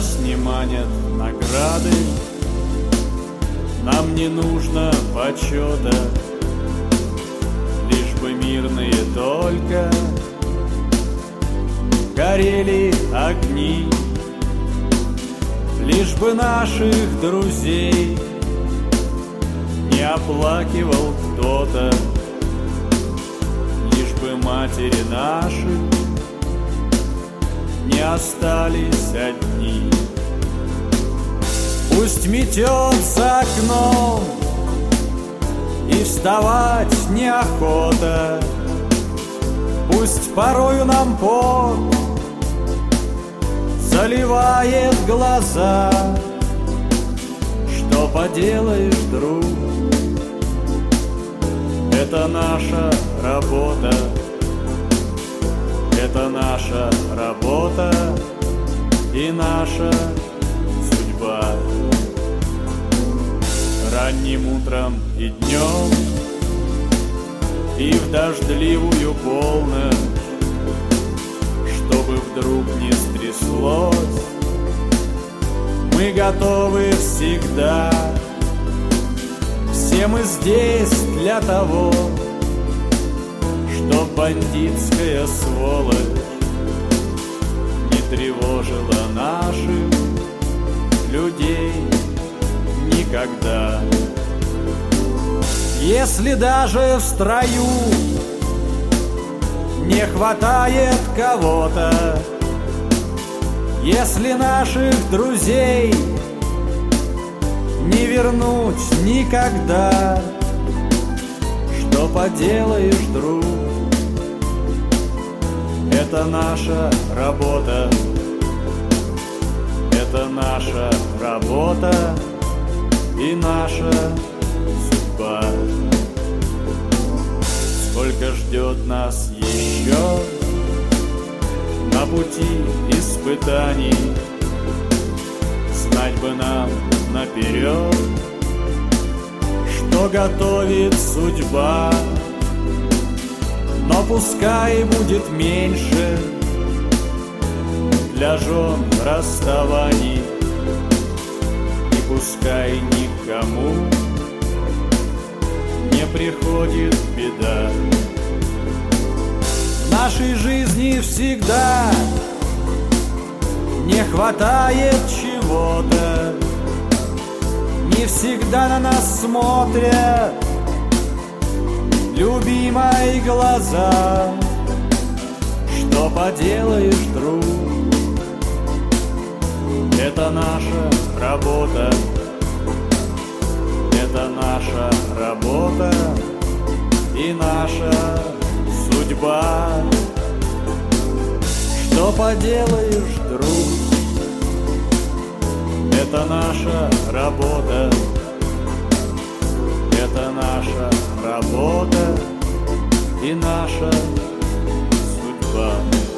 Нас не манят награды, нам не нужно почета, лишь бы мирные только горели огни, лишь бы наших друзей не оплакивал кто-то, лишь бы матери наши не остались одни. Пусть метет за окном и вставать неохота, пусть порою нам пот заливает глаза. Что поделаешь, друг, это наша работа, это наша работа и наша судьба. Ранним утром и днем, и в дождливую полночь, чтобы вдруг не стряслось, мы готовы всегда. Все мы здесь для того, чтоб бандитская сволочь не тревожила наших людей никогда. Если даже в строю не хватает кого-то, если наших друзей не вернуть никогда, что поделаешь, друг, это наша работа, это наша работа и наша судьба. Сколько ждет нас еще на пути испытаний, знать бы нам наперед, что готовит судьба. Но пускай будет меньше для жен расставаний, и пускай никому не приходит беда. В нашей жизни всегда не хватает чего-то, не всегда на нас смотрят любимые глаза. Что поделаешь, друг, это наша работа, это наша работа и наша судьба. Что поделаешь, друг, это наша работа, это наша работа и наша судьба.